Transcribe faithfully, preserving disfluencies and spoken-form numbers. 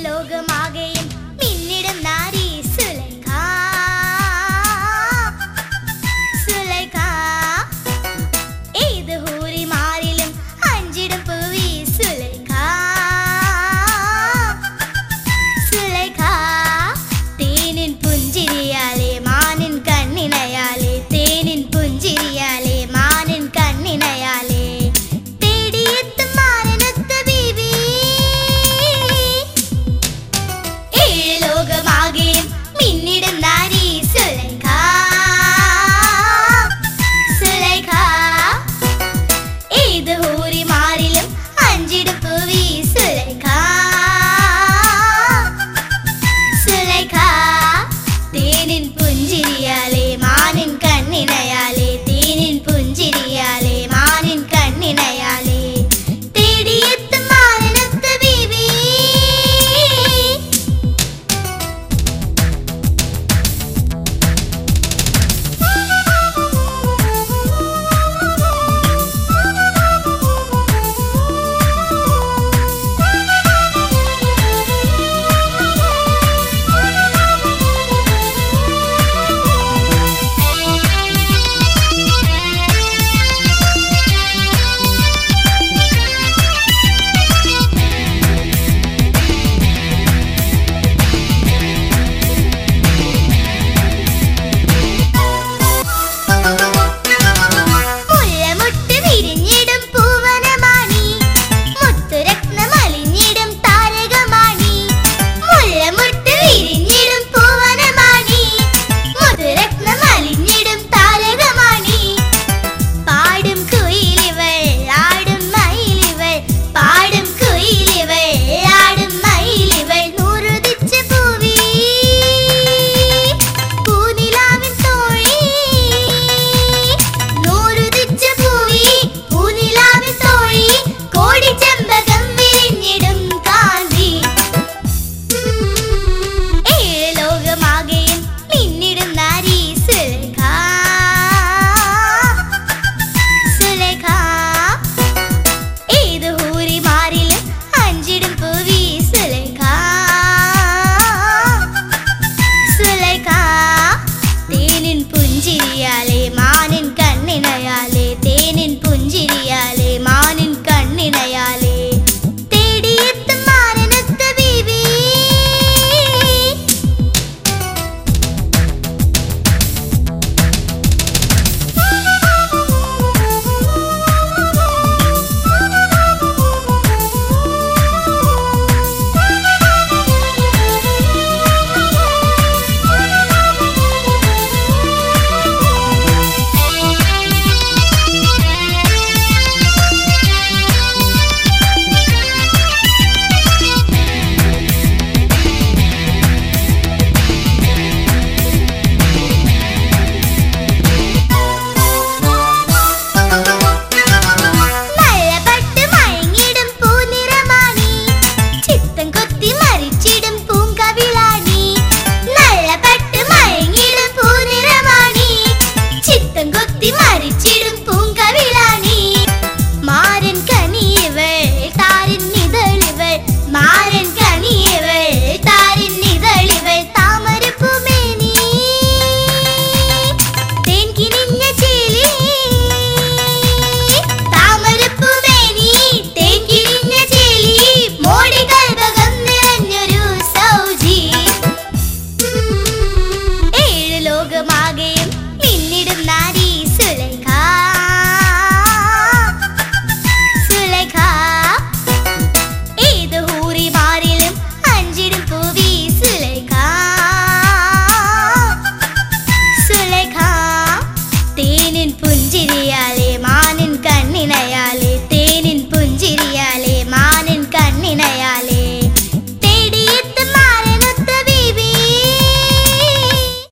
ലോകമാകെയും മിന്നിടും നാരി സുലൈഖ സുലൈഖ ഏത് ഹൂറിമാരിലും അഞ്ചിടും പൂവി സുലൈഖ സുലൈഖ തേനിൻ പുഞ്ചിരിയാലെ മാനിൻ കണ്ണിനയാലെ തേനിൻ പുഞ്ചിരിയാലെ മാനിൻ കണ്ണിനയാലെ തേടിയെത്തും മാനനത്ത ബീവി ഏഴ് ലോകമാകെയും മിന്നിടും നാരി സുലൈഖ സുലൈഖ ഏത് ഹൂറിമാരിലും അഞ്ചിടും പൂവി സുലൈഖ സുലൈഖ തേനിൻ പുഞ്ചിരിയാലെ മാനിൻ കണ്ണിനയാലെ തേനിൻ പുഞ്ചിരിയാലെ മാനിൻ കണ്ണിനയാലെ തേടിയെത്തും മാനനത്ത ബീവി മുല്ലമുട്ട് വിരിഞ്ഞിടും പൂവനമാണി മുത്തുരത്നമലിഞ്ഞിടും താരകമാണി മുല്ലമുട്ട് വിരിഞ്ഞിടും പൂവനമാണി മുത്തുരത്നമലിഞ്ഞിടും താരകമാണി പാടും കുയിലിവൾ ആടും മയിലിവൾ പാടും കുയിലിവൾ ആടും മയിലിവൾ നൂറുദിച്ച പൂവി പൂനിലാവിൻ തോഴി നൂറുദിച്ച പൂവി പൂനിലാവിൻ തോഴി കോടി ചെമ്പകം വിരിഞ്ഞിടും കാന്തി ഏഴ് ലോകമാകെയും മിന്നിടും നാരി സുലൈഖ സുലൈഖ ഏത് ഹൂറിമാരിലും അഞ്ചിടും പൂവി